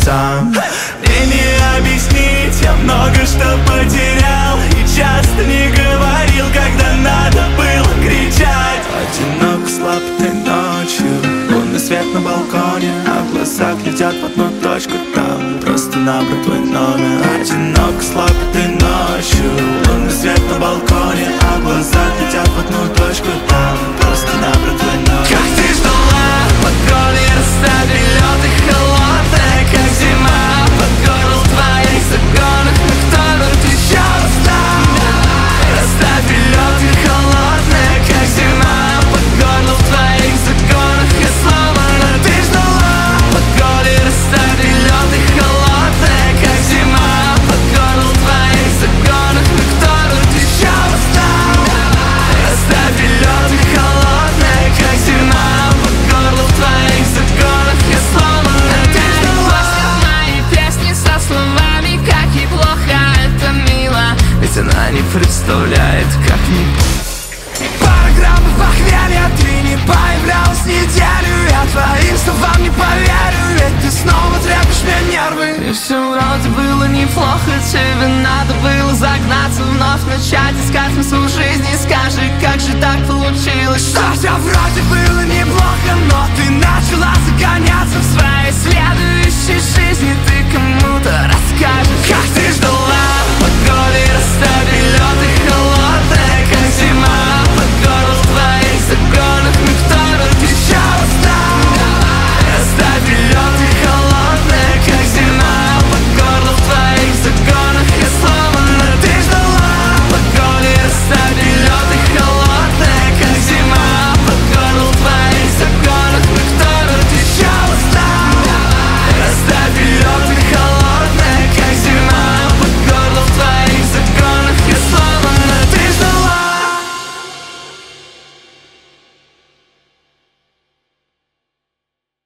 сам. Мне не объяснить, я много что потерял и часто не говорил, когда надо было кричать. Одинок слабой ночью, лунный свет на балконе, а в глазах летят в одну точку, там просто набрать твой номер. Одинок слабой ночью, лунный свет на балконе, а в глазах летят в одну точку, там просто набрать твой номер. Как ты ждала, под горле растаяли лед и холодная, как зима, под горло твоих загонах, но кто-то еще устал. Растаяли лед и холодная, как зима, под горло в твоих загонах я сломана. Ты ждала, под горле растаяли лед и холодная, как зима, под горло в твоих загонах, но кто-то еще устал. Растаяли лед и холодная, как зима, под горло в твоих загонах я сломана. Ты ждала мои песни со словами, как ей плохо, это мило, ведь она не представляет, как мне. Пара граммов похмелья, ты не появлялась неделю, я твоим словам не поверю, ведь ты снова трепишь мне нервы. И все вроде было неплохо, тебе надо было загнаться, вновь начать искать смысл жизни. Скажи, как же так получилось, что все вроде было неплохо, но ты начала загонять.